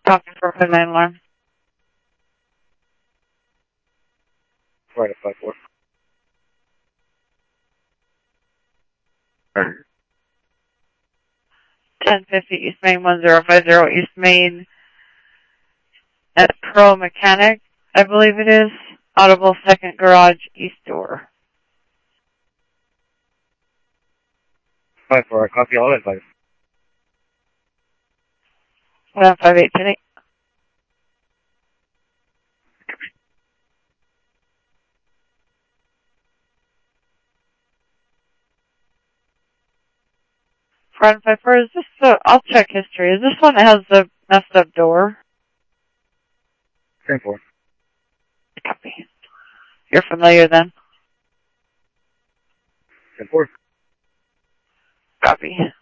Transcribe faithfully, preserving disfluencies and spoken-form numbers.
Copy for five nine alarm. Right at five four. ten fifty East Main one zero five zero East Main at Pro Mechanic, I believe it is. Audible second garage east door. five four, copy all advice. one five eight ten eight. Front five four, is this the, I'll check history. Is this one that has the messed up door? ten four. Copy. You're familiar then? ten four. Copy.